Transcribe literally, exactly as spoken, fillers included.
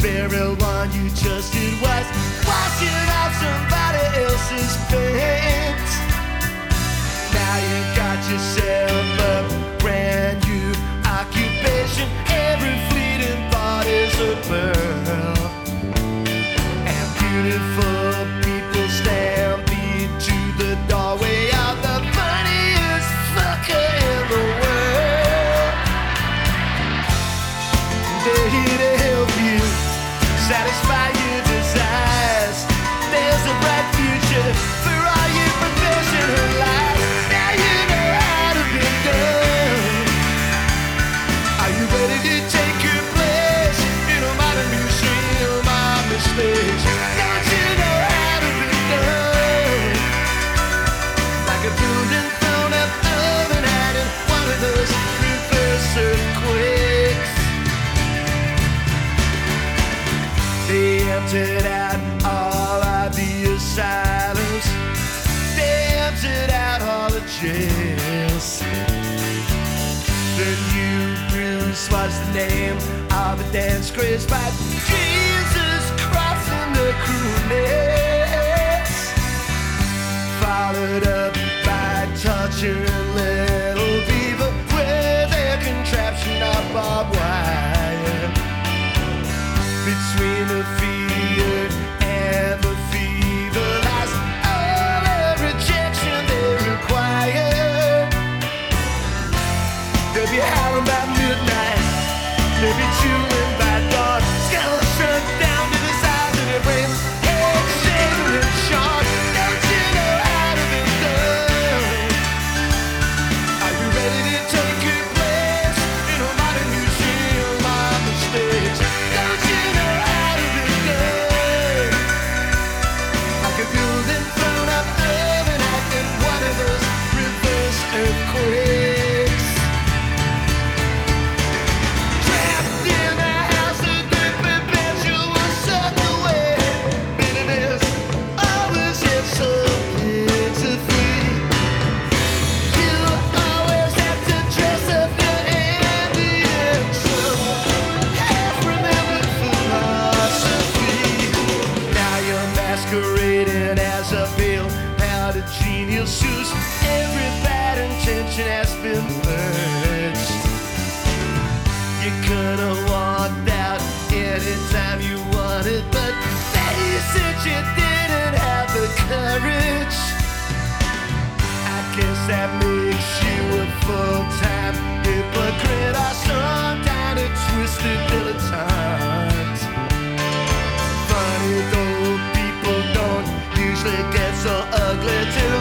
very one you trusted was washing off somebody else's paint. Now you got yourself a brand new occupation. Every fleeting thought is a pearl, and beautiful people stampede to the doorway of the funniest fucker in the world. They're here to help you satisfy your desires. There's a bright future for all your professional life. Now you know how to be done. Are you ready to take your place in a modern museum of mistakes? Don't you know how to be done? Like a building thrown up overnight in one of those reverse earthquakes. They emptied out all of the asylums. They emptied out all the jails. The new Bruce was the name of a dance crazed by Jesus crossing the crewmates, followed up by torturing little beaver with their contraption of barbed wire. Between the fear and the fever lies all the rejection they require. They'll be howling by midnight, they'll be chewing by dawn. Skulls shrunk down to the size of their brains, heads shaven and short. Don't you know how to be done? Are you ready to take your place in a modern museum of mistakes? Don't you know how to be done? Like a building thrown up overnight in one of those reverse earthquakes. Trapped in a house of the perpetual suck away. Bitterness always has something to feed. You always have to dress up your ambience. Half-remembered philosophy. Now you're masquerading as a pale-powdered genius whose every bad intention has been purged. You could have walked out anytime you wanted, but you said you didn't have the courage. I guess that makes you a full-time hypocrite or some kind of twisted dilettante. Funny though, people don't usually get so ugly till